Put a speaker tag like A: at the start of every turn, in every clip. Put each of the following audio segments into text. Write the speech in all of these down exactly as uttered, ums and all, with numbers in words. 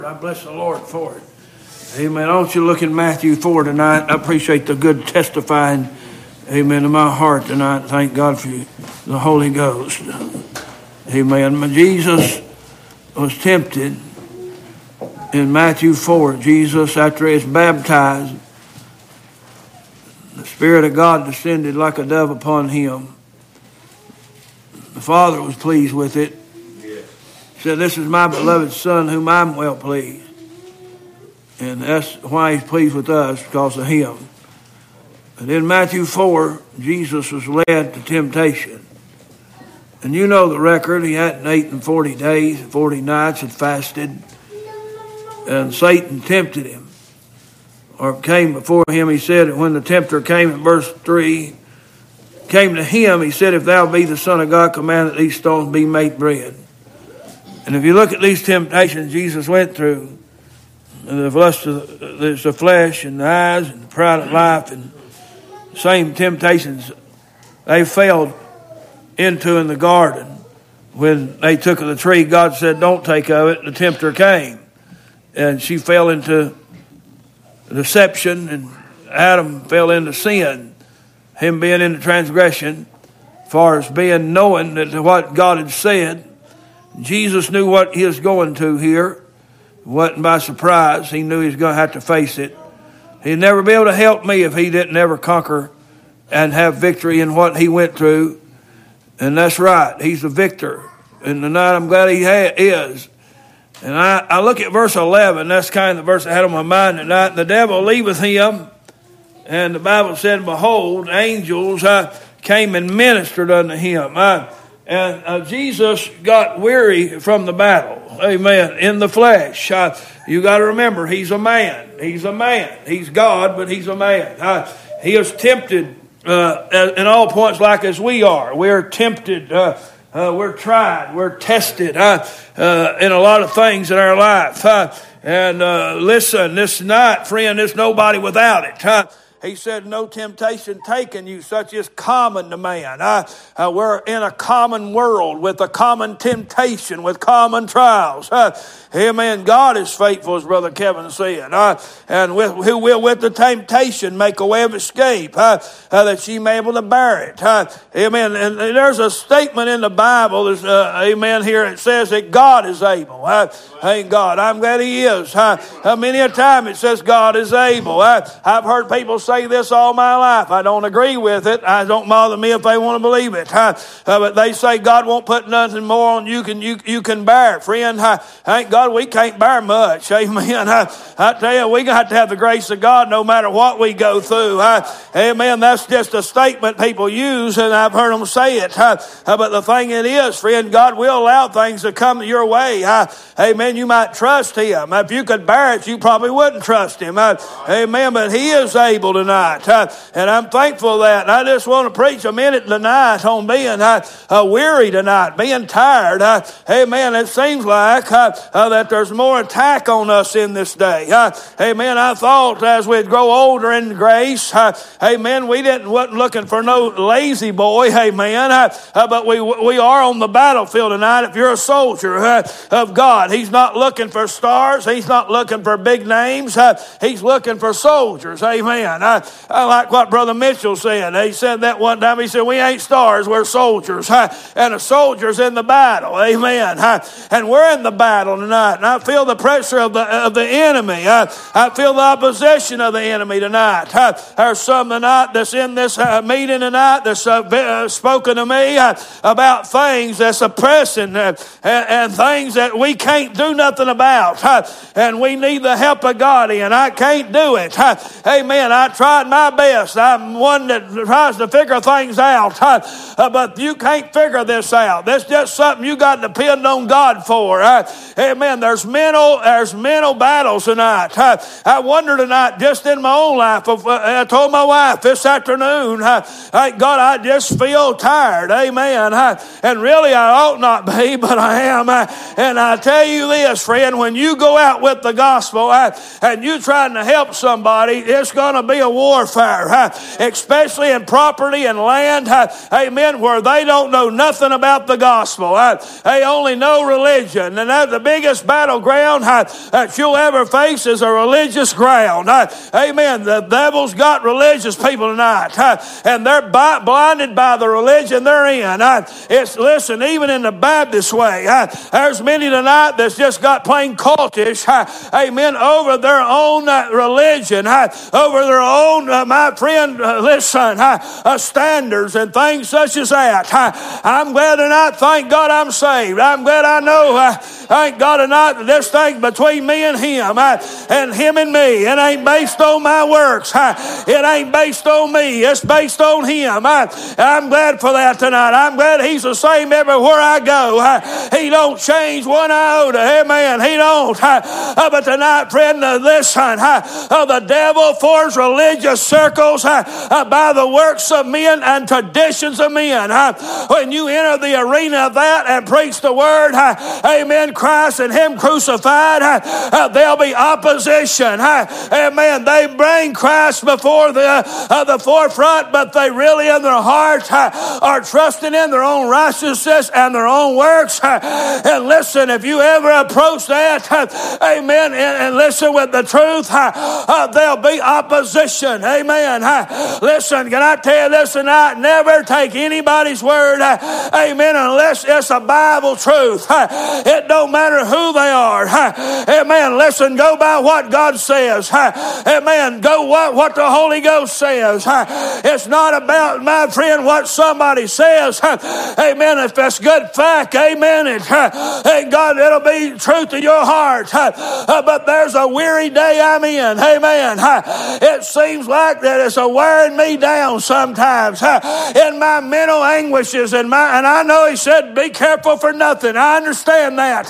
A: I bless the Lord for it. Amen. I want you to look in Matthew four tonight. I appreciate the good testifying, amen, in my heart tonight. Thank God for the Holy Ghost. Amen. Jesus was tempted in Matthew four. Jesus, after he was baptized, the Spirit of God descended like a dove upon him. The Father was pleased with it. He said, "This is my beloved Son whom I'm well pleased." And that's why he's pleased with us, because of him. And in Matthew four, Jesus was led to temptation. And you know the record. He hadn't eaten forty days, forty nights, had fasted. And Satan tempted him, or came before him. He said, when the tempter came in verse three, came to him, he said, "If thou be the Son of God, command that these stones be made bread." And if you look at these temptations Jesus went through, the lust of the, there's the flesh and the eyes and the pride of life, and the same temptations they failed into in the garden. When they took of the tree, God said, "Don't take of it." The tempter came, and she fell into deception, and Adam fell into sin, him being into transgression, as far as being knowing that what God had said. Jesus knew what he was going to here. It wasn't by surprise. He knew he was going to have to face it. He'd never be able to help me if he didn't ever conquer and have victory in what he went through. And that's right. He's the victor. And tonight I'm glad he ha- is. And I, I look at verse eleven. That's kind of the verse I had on my mind tonight. "The devil leaveth him." And the Bible said, "Behold, angels uh, came and ministered unto him." Uh, And uh, Jesus got weary from the battle, amen, in the flesh. Uh, you got to remember, he's a man. He's a man. He's God, but he's a man. Uh, he is tempted uh, in all points like as we are. We're tempted. Uh, uh, we're tried. We're tested uh, uh, in a lot of things in our life. Uh, and uh, listen, this night, friend, there's nobody without it. Uh, He said, "No temptation taken you such is common to man." Uh, uh, we're in a common world with a common temptation, with common trials. Uh, amen. God is faithful, as Brother Kevin said. Uh, and with, who will with the temptation make a way of escape, uh, uh, that ye may be able to bear it. Uh, amen. And, and there's a statement in the Bible, there's, uh, amen, here it says that God is able. Uh, thank God. I'm glad he is. Uh, uh, many a time it says God is able. Uh, I've heard people say say this all my life. I don't agree with it. I don't bother me if they want to believe it. Uh, uh, but they say God won't put nothing more on you can you you can bear, friend. Uh, thank God we can't bear much. Amen. Uh, I tell you, we got to have the grace of God no matter what we go through. Uh, amen. That's just a statement people use, and I've heard them say it. Uh, uh, but the thing it is, friend, God will allow things to come your way. Uh, amen. You might trust him. If you could bear it, you probably wouldn't trust him. Uh, amen. But he is able to tonight, uh, and I'm thankful for that. And I just want to preach a minute tonight on being uh, uh, weary tonight, being tired. Uh, amen. It seems like uh, uh, that there's more attack on us in this day. Uh, amen. I thought as we'd grow older in grace, uh, amen, we didn't wasn't looking for no lazy boy. Amen. Uh, uh, but we we are on the battlefield tonight. If you're a soldier uh, of God, he's not looking for stars. He's not looking for big names. Uh, he's looking for soldiers. Amen. I, I like what Brother Mitchell said. He said that one time. He said, "We ain't stars, we're soldiers." Uh, and a soldier's in the battle. Amen. Uh, and we're in the battle tonight. And I feel the pressure of the of the enemy. Uh, I feel the opposition of the enemy tonight. Uh, there's some tonight that's in this uh, meeting tonight that's uh, uh, spoken to me uh, about things that's oppressing uh, and, and things that we can't do nothing about. Uh, and we need the help of God in. I can't do it. Uh, amen. I tried my best. I'm one that tries to figure things out. Uh, uh, but you can't figure this out. That's just something you got to depend on God for. Uh, amen. There's mental, there's mental battles tonight. Uh, I wonder tonight, just in my own life, uh, I told my wife this afternoon, uh, thank God, I just feel tired. Amen. Uh, and really, I ought not be, but I am. Uh, and I tell you this, friend, when you go out with the gospel uh, and you're trying to help somebody, it's going to be a warfare, uh, especially in property and land, uh, amen, where they don't know nothing about the gospel. Uh, they only know religion. And that's the biggest biggest battleground that you'll ever face is a religious ground. Amen. The devil's got religious people tonight, and they're blinded by the religion they're in. It's listen, even in the Baptist way, there's many tonight that's just got plain cultish. Amen. Over their own religion, over their own, my friend, listen, standards and things such as that. I'm glad tonight. Thank God I'm saved. I'm glad I know. Thank God tonight that this thing between me and Him, and Him and me, it ain't based on my works. It ain't based on me. It's based on Him. I'm glad for that tonight. I'm glad He's the same everywhere I go. He don't change one iota. Amen. He don't. But tonight, friend, listen. The devil forms religious circles by the works of men and traditions of men. When you enter the arena of that and preach the word, amen, Christ and Him crucified, there'll be opposition. Amen. They bring Christ before the, uh, the forefront, but they really in their heart are trusting in their own righteousness and their own works. And listen, if you ever approach that, amen, and, and listen with the truth, uh, there'll be opposition. Amen. Listen, can I tell you this tonight? Never take anybody's word, amen, unless it's a Bible truth. It don't matter who they are. Amen. Listen, go by what God says. Amen. Go what, what the Holy Ghost says. It's not about, my friend, what somebody says. Amen. If that's good fact, amen. And, and God, it'll be truth to your heart. But there's a weary day I'm in. Amen. It seems like that it's a wearing me down sometimes in my mental anguishes. And, my, and I know He said, be careful for nothing. I understand that.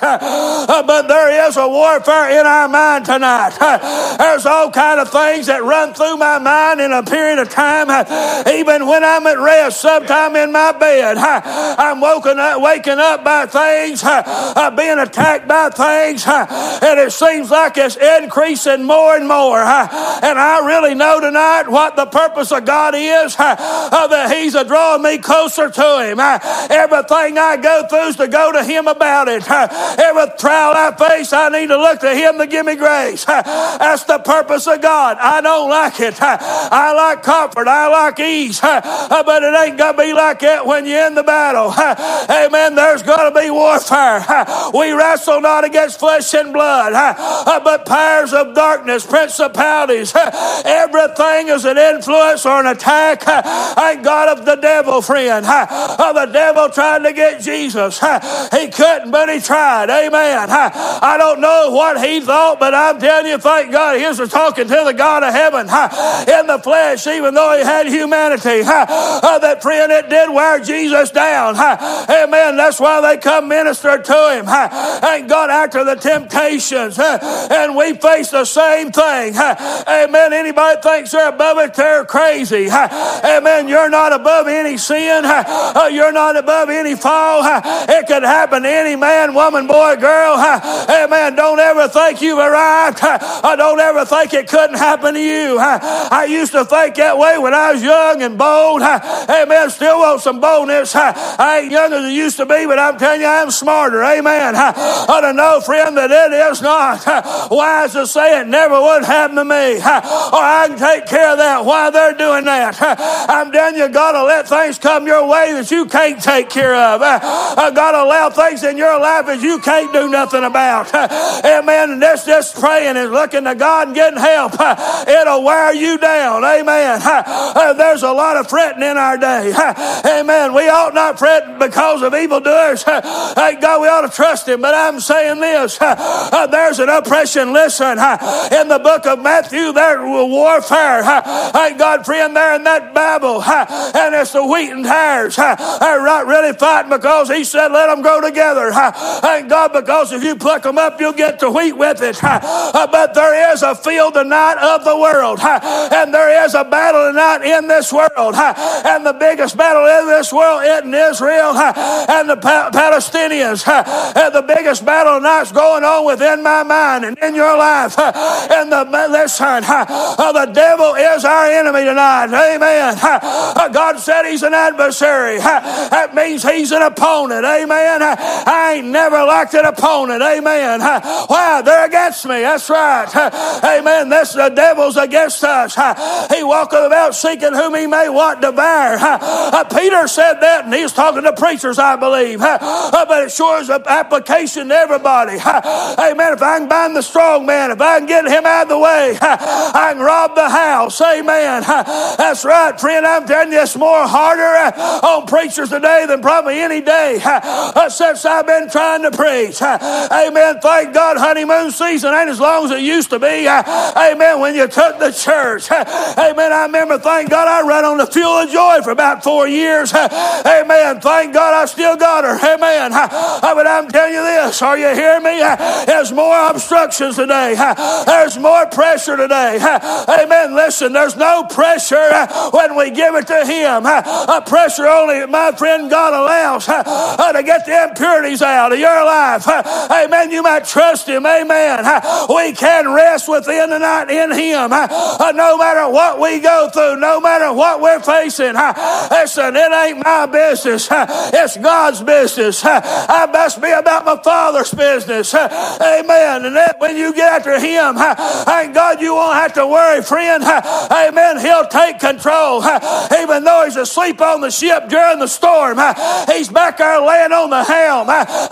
A: But there is a warfare in our mind tonight. There's all kind of things that run through my mind in a period of time. Even when I'm at rest, sometime in my bed, I'm woken up, waking up by things, being attacked by things, and it seems like it's increasing more and more. And I really know tonight what the purpose of God is, that He's drawing me closer to Him. Everything I go through is to go to Him about it. Every trial I face, I need to look to Him to give me grace. That's the purpose of God. I don't like it. I like comfort. I like ease. But it ain't going to be like that when you're in the battle. Amen. There's going to be warfare. We wrestle not against flesh and blood, but powers of darkness, principalities. Everything is an influence or an attack. Thank God of the devil, friend. The devil tried to get Jesus. He couldn't, but he tried. Amen. I don't know what he thought, but I'm telling you, thank God, he was talking to the God of heaven in the flesh, even though he had humanity. That friend, it did wear Jesus down. Amen. That's why they come minister to him. Thank God, after the temptations, and we face the same thing. Amen. Anybody thinks they're above it, they're crazy. Amen. You're not above any sin. You're not above any fall. It could happen to any man, woman, boy, girl. Amen. Don't ever think you've arrived. Don't ever think it couldn't happen to you. I used to think that way when I was young and bold. Amen. Still want some boldness. I ain't young as I used to be, but I'm telling you, I'm smarter. Amen. I don't know, friend, that it is not wise to say it never would happen to me. Or I can take care of that while they're doing that. I'm telling you, God will let things come your way that you can't take care of. God will allow things in your life that you can't do nothing about. Amen. And that's just praying and looking to God and getting help. It'll wear you down. Amen. There's a lot of fretting in our day. Amen. We ought not fret because of evildoers. Thank God we ought to trust Him. But I'm saying this. There's an oppression. Listen, in the book of Matthew, there's warfare. Thank God, friend, there in that Bible. And it's the wheat and tares. They're not really fighting because He said, let them grow together. Thank God, because if you pluck them up, you'll get the wheat with it. But there is a field tonight of the world. And there is a battle tonight in this world. And the biggest battle in this world is in Israel and the Palestinians. And the biggest battle tonight's going on within my mind and in your life. And the, listen, the devil is our enemy tonight. Amen. God said He's an adversary. That means He's an opponent. Amen. I ain't never liked an opponent.
B: opponent. Amen. Why? They're against me. That's right. Amen. That's the devil's against us. He walketh about seeking whom he may what devour. Peter said that, and he was talking to preachers, I believe. But it sure is an application to everybody. Amen. If I can bind the strong man, if I can get him out of the way, I can rob the house. Amen. That's right, friend. I'm telling you, it's more harder on preachers today than probably any day since I've been trying to preach. Amen. Thank God honeymoon season ain't as long as it used to be. Amen. When you took the church. Amen. I remember, thank God, I ran on the fuel of joy for about four years. Amen. Thank God I still got her. Amen. But I'm telling you this. Are you hearing me? There's more obstructions today. There's more pressure today. Amen. Listen, there's no pressure when we give it to Him. A pressure only, my friend, God allows to get the impurities out of your life. Amen. You might trust Him. Amen. We can rest within the night in Him. No matter what we go through, no matter what we're facing. Listen, it ain't my business. It's God's business. I must be about my Father's business. Amen. And then when you get after Him, thank God you won't have to worry, friend. Amen. He'll take control. Even though He's asleep on the ship during the storm, He's back there laying on the helm.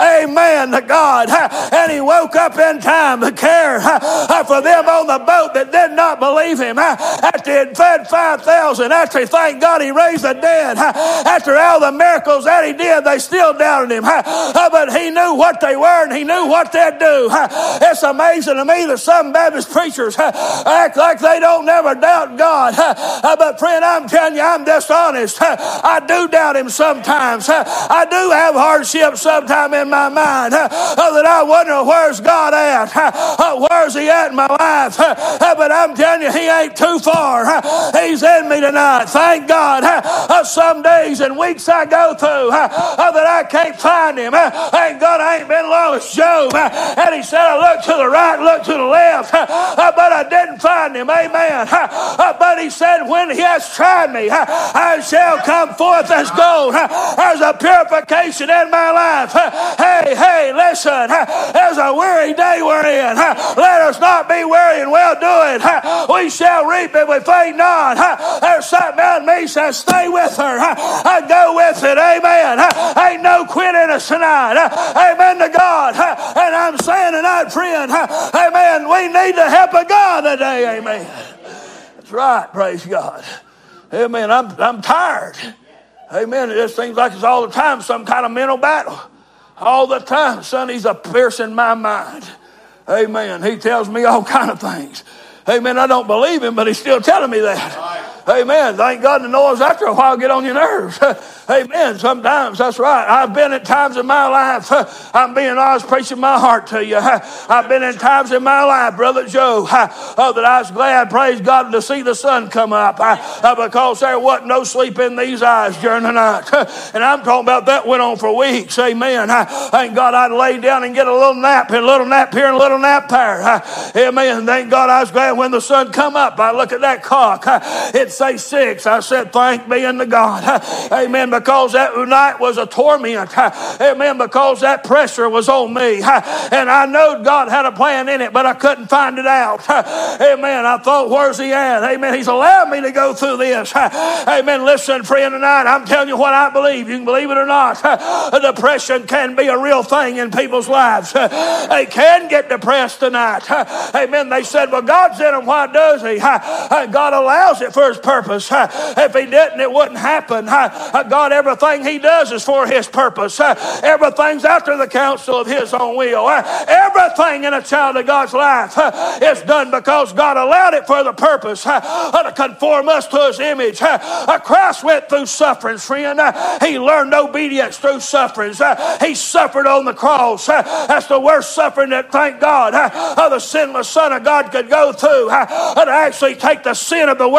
B: Amen to God. And He woke up in time to care for them on the boat that did not believe Him. After He had fed five thousand, after, thank God, He raised the dead, after all the miracles that He did, they still doubted Him. But He knew what they were and He knew what they'd do. It's amazing to me that some Baptist preachers act like they don't never doubt God. But friend, I'm telling you, I'm dishonest. I do doubt Him sometimes. I do have hardships sometime in my mind that I wonder, where's God at? Where's He at in my life? But I'm telling you, He ain't too far. He's in me tonight. Thank God. Some days and weeks I go through that I can't find Him. Thank God I ain't been long as Job. And he said, I looked to the right, looked to the left, but I didn't find Him. Amen. But he said, when He has tried me, I shall come forth as gold. There's a purification in my life. Hey, hey, listen. There's a weary day we're in. Let us not be weary in well doing. We shall reap if we faint not. There's something on me says, stay with her. I go with it. Amen. Ain't no quitting us tonight. Amen to God. And I'm saying tonight, friend, amen, we need the help of God today. Amen. That's right. Praise God. Amen. I'm, I'm tired. Amen. It just seems like it's all the time some kind of mental battle. All the time, son, He's a piercing my mind. Amen. He tells me all kind of things. Amen. I don't believe Him, but He's still telling me that. Amen. Thank God the noise after a while get on your nerves. Amen. Sometimes, that's right. I've been at times in my life, I'm being honest, preaching my heart to you. I've been in times in my life, Brother Joe, oh, that I was glad, praise God, to see the sun come up because there wasn't no sleep in these eyes during the night. And I'm talking about that went on for weeks. Amen. Thank God I'd lay down and get a little nap, and a little nap here and a little nap there. Amen. Thank God I was glad when the sun come up. I look at that clock. It say six. I said, thank be unto God. Amen. Because that night was a torment. Amen. Because that pressure was on me. And I know God had a plan in it, but I couldn't find it out. Amen. I thought, where's He at? Amen. He's allowed me to go through this. Amen. Listen, friend, tonight, I'm telling you what I believe. You can believe it or not. Depression can be a real thing in people's lives. They can get depressed tonight. Amen. They said, well, God's in them. Why does He? God allows it for His purpose. If He didn't, it wouldn't happen. God, everything He does is for His purpose. Everything's after the counsel of His own will. Everything in a child of God's life is done because God allowed it for the purpose to conform us to His image. Christ went through sufferings, friend. He learned obedience through sufferings. He suffered on the cross. That's the worst suffering that, thank God, the sinless Son of God could go through to actually take the sin of the world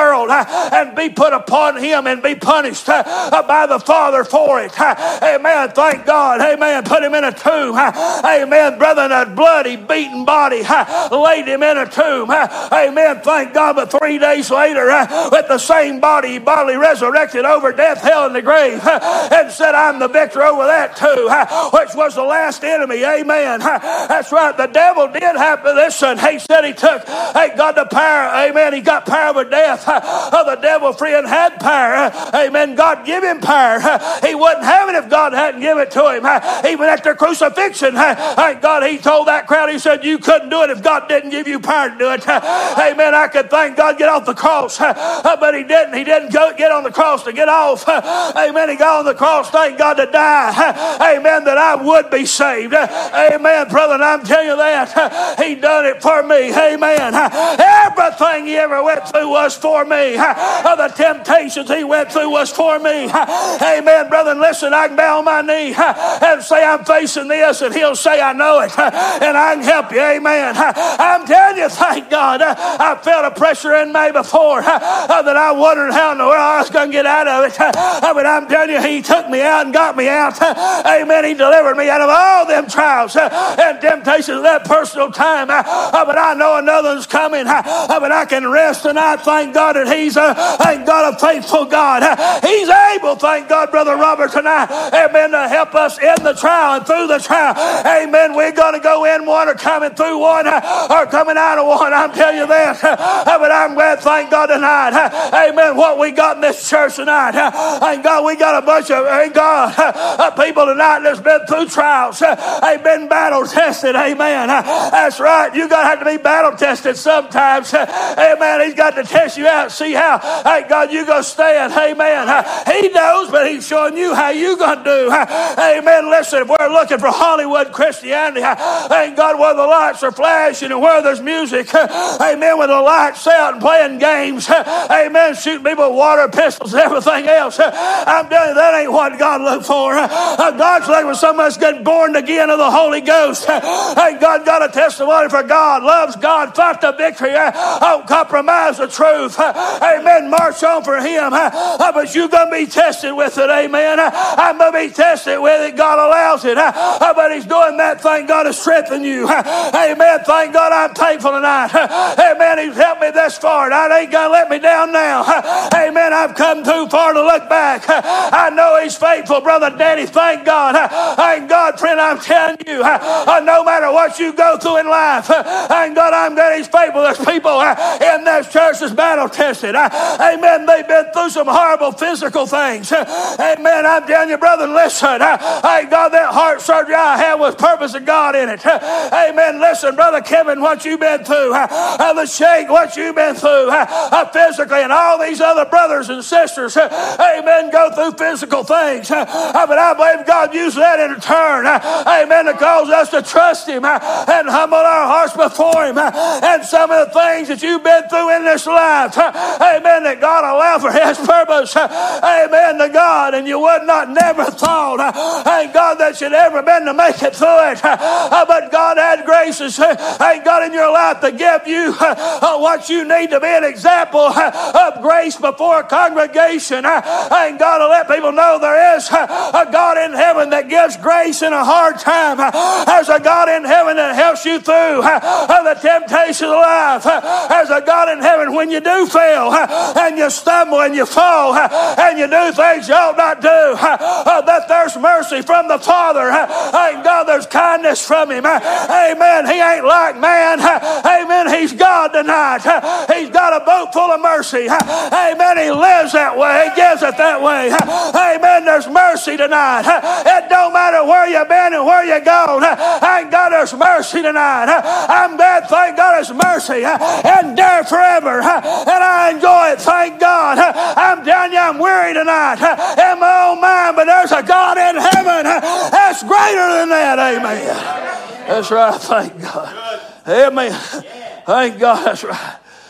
B: and be put upon him and be punished by the Father for it. Amen. Thank God. Amen. Put him in a tomb. Amen. Brother, in a bloody, beaten body, laid him in a tomb. Amen. Thank God. But three days later, with the same body, he bodily resurrected over death, hell, and the grave, and said, I'm the victor over that too, which was the last enemy. Amen. That's right. The devil did have to listen. He said he took, hey, God, the power. Amen. He got power over death. Oh, the devil, friend, had power. Amen. God give him power. He wouldn't have it if God hadn't given it to him. Even at the crucifixion, thank God, he told that crowd, he said, you couldn't do it if God didn't give you power to do it. Amen. I could thank God get off the cross, but he didn't. He didn't go get on the cross to get off. Amen. He got on the cross, thank God, to die. Amen. That I would be saved. Amen, brother. And I'm telling you that he done it for me. Amen. Everything he ever went through was for me. The temptations he went through was for me. Amen, brother. And listen, I can bow on my knee and say I'm facing this, and he'll say I know it, and I can help you. Amen. I'm telling you, thank God, I felt a pressure in me before that I wondered how in the world I was going to get out of it. But I'm telling you, he took me out and got me out. Amen. He delivered me out of all them trials and temptations at that personal time. But I know another one's coming. But I can rest tonight. Thank God that he's a, thank God, a faithful God. He's able, thank God, Brother Robert, tonight, amen, to help us in the trial and through the trial. Amen. We're going to go in one or coming through one or coming out of one. I'm telling you that. But I'm glad, thank God, tonight. Amen. What we got in this church tonight. Thank God we got a bunch of, thank God, people tonight that's been through trials. They've been battle tested. Amen. That's right. You got to have to be battle tested sometimes. Amen. He's got to test you out, see how, thank God, you going to stand. Amen. He knows, but he's showing you how you going to do. Amen. Listen, if we're looking for Hollywood Christianity, thank God, where the lights are flashing and where there's music, amen, with the lights out and playing games, amen, shooting people with water pistols and everything else. I'm telling you, that ain't what God looked for. God's looking for somebody that's getting born again of the Holy Ghost. Thank God, got a testimony for God, loves God, fought the victory, don't compromise the truth. Amen. March on for him. But you're going to be tested with it. Amen. I'm going to be tested with it. God allows it. But he's doing that. Thank God to strengthen you. Amen. Thank God I'm thankful tonight. Amen. He's helped me this far. And I ain't going to let me down now. Amen. I've come too far to look back. I know he's faithful, Brother Danny. Thank God. Thank God, friend, I'm telling you, no matter what you go through in life, thank God I'm glad he's faithful. There's people in this church that's battle tested. Amen. They've been through some horrible physical things. Amen. I'm telling you, brother, listen. Thank God that heart surgery I had was purpose of God in it. Amen. Listen, Brother Kevin, what you've been through, the shake, what you've been through physically, and all these other brothers and sisters, amen, go through physical things. But I believe God used that in turn, amen, to cause us to trust him and humble our hearts before him. And some of the things that you've been through in this life, amen, that God allowed for his purpose, amen, to God, and you would not never thought, thank God, that you'd ever been to make it through it. But God had graces, thank God, in your life to give you what you need to be an example of grace before a congregation. Thank God to let people know there is a God in heaven that gives grace in a hard time. There's a God in heaven that helps you through the temptations of life. There's a God in heaven when you do fail and you stumble and you fall and you do things you ought not do, that there's mercy from the Father. Thank God there's kindness from him. Amen. He ain't like man. Amen. He's God tonight. He's got a boat full of mercy. Amen. He lives that way. He gives it that way. Amen. There's mercy tonight. It don't matter where you've been and where you're going. Thank God there's mercy tonight. I'm glad, thank God, there's mercy and dare forever. And I enjoy it. Thank God. I'm telling you, I'm weary tonight in my own mind, but there's a God in heaven that's greater than that. Amen. That's right. Thank God. Amen. Thank God. That's right.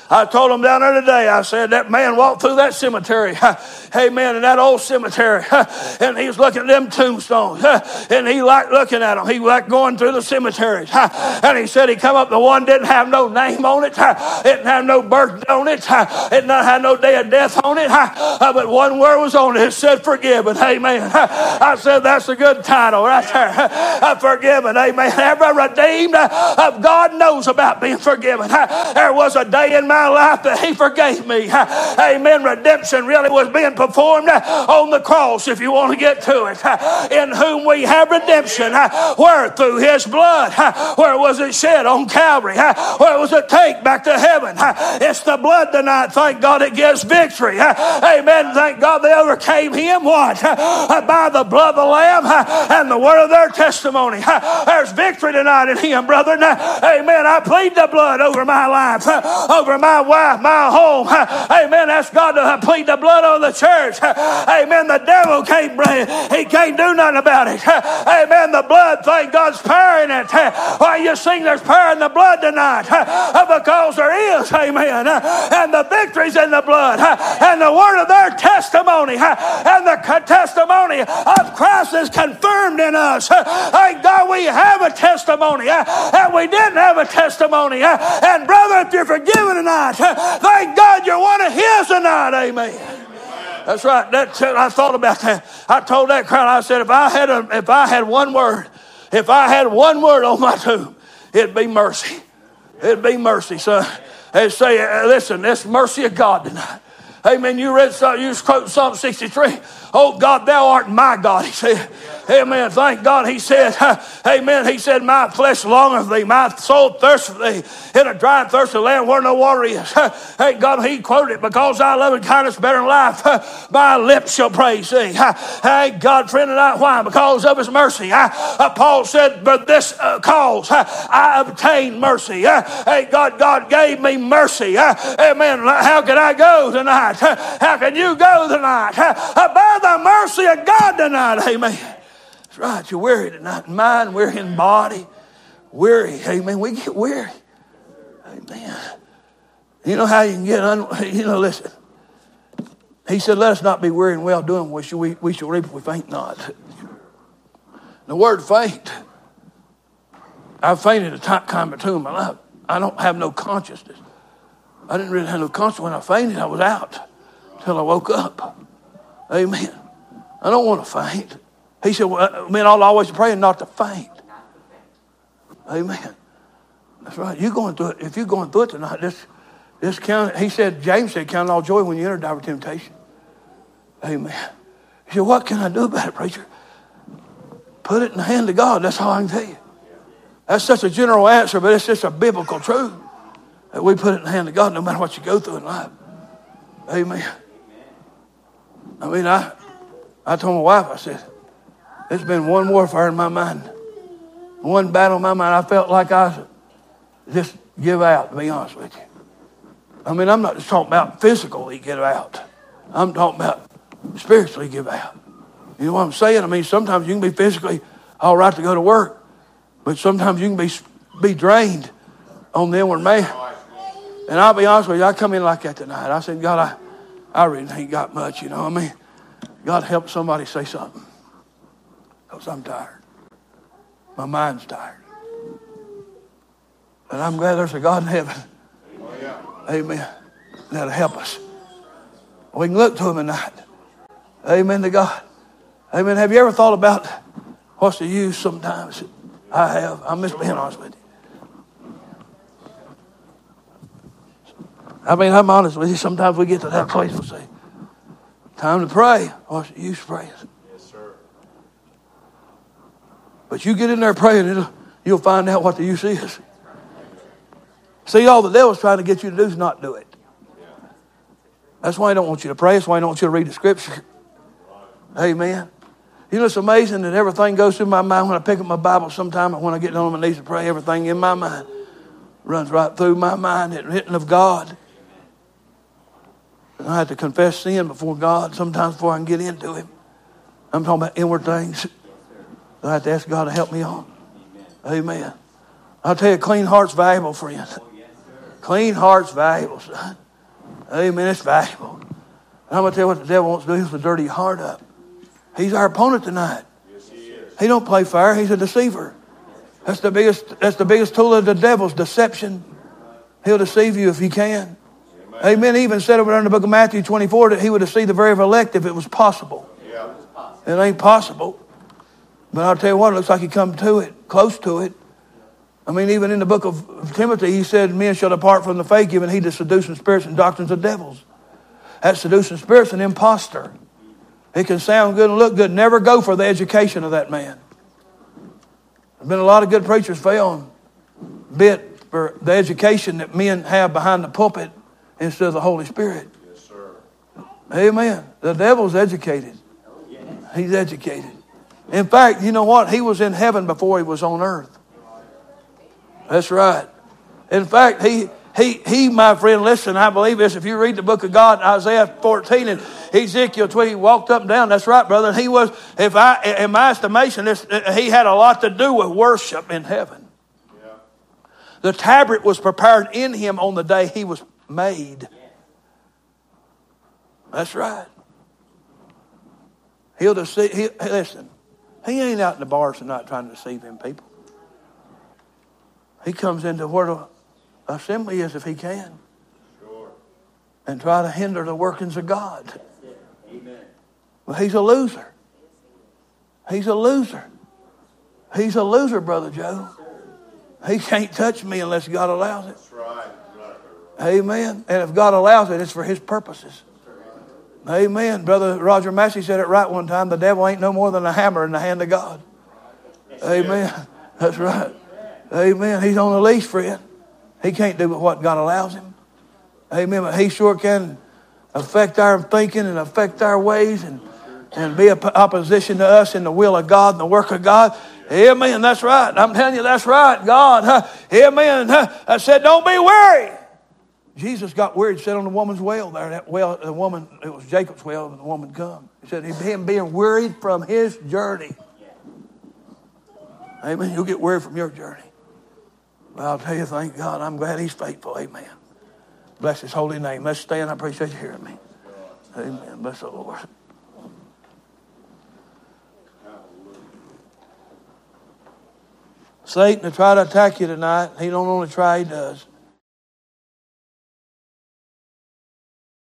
B: I told them down there today, I said, that man walked through that cemetery, amen, in that old cemetery, and he was looking at them tombstones, and he liked looking at them. He liked going through the cemeteries, and he said he come up, the one didn't have no name on it, it didn't have no birthday on it, it didn't have no day of death on it, but one word was on it. It said forgiven, amen. I said, that's a good title right there, forgiven, amen. Every redeemed of God knows about being forgiven. There was a day in my life that he forgave me, amen. Redemption really was being performed on the cross, if you want to get to it, in whom we have redemption, where through his blood, where was it shed on Calvary, where was it take back to heaven. It's the blood tonight, thank God, it gives victory, amen. Thank God they overcame him, what? By the blood of the Lamb and the word of their testimony. There's victory tonight in him, brethren, amen. I plead the blood over my life, over my wife, my home, amen. Ask God to plead the blood over the church, amen. The devil can't bring it, he can't do nothing about it, amen. The blood, thank God's power in it. Why you sing there's power in the blood tonight? Because there is, amen. And the victory's in the blood, and the word of their testimony, and the testimony of Christ is confirmed in us. Thank God we have a testimony, and we didn't have a testimony. And brother, if you're forgiven tonight, thank God you're one of his tonight, amen. That's right. That, I thought about that. I told that crowd, I said, if I had a, if I had one word, if I had one word on my tomb, it'd be mercy. It'd be mercy, son. They say, listen, it's mercy of God tonight. Amen. You read, you quote Psalm sixty-three. Oh God, thou art my God, he said. Amen. Thank God. He said, amen. He said, my flesh longeth thee, my soul thirsteth thee in a dry and thirsty land where no water is. Thank God he quoted it, because thy loving kindness better than life, my lips shall praise thee. Thank God, friend, tonight. Why? Because of his mercy. Paul said, but this cause I obtained mercy. Thank God, God gave me mercy. Amen. How can I go tonight? How can you go tonight? By the mercy of God tonight. Amen. That's right. You're weary tonight in mind, weary in body. Weary. Amen. We get weary. Amen. You know how you can get, un- you know, listen. He said, let us not be weary in well doing, we shall, we, we shall reap if we faint not. The word faint, I've fainted a time or two in my life. I don't have no consciousness. I didn't really have no consciousness. When I fainted, I was out till I woke up. Amen. I don't want to faint. He said, well, men ought always pray and not to faint. Amen. That's right. You're going through it. If you're going through it tonight, this, this count. He said, James said, count all joy when you enter divers temptation. Amen. He said, what can I do about it, preacher? Put it in the hand of God. That's all I can tell you. That's such a general answer, but it's just a biblical truth that we put it in the hand of God no matter what you go through in life. Amen. I mean, I, I told my wife, I said, there's been one warfare in my mind, one battle in my mind. I felt like I was just give out, to be honest with you. I mean, I'm not just talking about physically give out. I'm talking about spiritually give out. You know what I'm saying? I mean, sometimes you can be physically all right to go to work, but sometimes you can be be drained on the inward man. And I'll be honest with you, I come in like that tonight. I said, God, I, I really ain't got much, you know what I mean? God, help somebody say something. Because I'm tired. My mind's tired. But I'm glad there's a God in heaven. Amen. That'll help us. We can look to him tonight. Amen to God. Amen. Have you ever thought about what's the use sometimes? I have. I'm just being honest with you. I mean, I'm honest with you. Sometimes we get to that place and say, time to pray. What's the use of praying?
C: Yes, sir.
B: But you get in there praying, it'll, you'll find out what the use is. See, all the devil's trying to get you to do is not do it. That's why he don't want you to pray. That's why he don't want you to read the scripture. Amen. You know, it's amazing that everything goes through my mind when I pick up my Bible sometime, and when I get down on my knees to pray, everything in my mind runs right through my mind, it's written of God. And I have to confess sin before God sometimes before I can get into him. I'm talking about inward things that I have to ask God to help me on. Amen. I'll tell you, a clean heart's valuable, friend.
A: Clean heart's valuable, son. Amen. It's valuable. And I'm going to tell you what the devil wants to do. He wants to dirty your heart up. He's our opponent tonight.
C: Yes, he is.
A: He don't play fair. He's a deceiver. That's the biggest, that's the biggest tool of the devil's deception. He'll deceive you if he can. Amen. Amen. He even said over there in the book of Matthew twenty-four that he would deceive the very elect if it was possible.
C: Yeah.
A: It ain't possible. But I'll tell you what, it looks like he come to it, close to it. I mean, even in the book of Timothy, he said, men shall depart from the faith, giving heed to seducing spirits and doctrines of devils. That seducing spirit's an imposter. It can sound good and look good. Never go for the education of that man. There's been a lot of good preachers failing bit for the education that men have behind the pulpit instead of the Holy Spirit.
C: Yes, sir.
A: Amen. The devil's educated. He's educated. In fact, you know what? He was in heaven before he was on earth. That's right. In fact, he, he, he, my friend, listen, I believe this. If you read the book of God, Isaiah fourteen and Ezekiel twenty, he walked up and down. That's right, brother. And he was, if I, in my estimation, this, he had a lot to do with worship in heaven.
C: Yeah.
A: The tabret was prepared in him on the day he was made. That's right. He'll deceive, he, listen, he ain't out in the bars tonight trying to deceive them people. He comes into where the assembly is if he can.
C: Sure.
A: And try to hinder the workings of God.
C: Amen.
A: But he's a loser. He's a loser. He's a loser, Brother Joe. He can't touch me unless God allows it.
C: That's right.
A: Amen. And if God allows it, it's for his purposes. Amen. Brother Roger Massey said it right one time. The devil ain't no more than a hammer in the hand of God. Amen. That's right. Amen. He's on the leash, friend. He can't do what God allows him. Amen. But he sure can affect our thinking and affect our ways and, and be a opposition to us in the will of God and the work of God. Amen. That's right. I'm telling you, that's right. God. Huh? Amen. Huh? I said, don't be weary. Jesus got weary and sat on the woman's well there. That well, the woman, it was Jacob's well, and the woman come. He said, him being wearied from his journey. Amen. You'll get weary from your journey. But I'll tell you, thank God, I'm glad he's faithful. Amen. Bless his holy name. Let's stand. I appreciate you hearing me. Amen. Bless the Lord. Satan will try to attack you tonight. He don't only try, he does.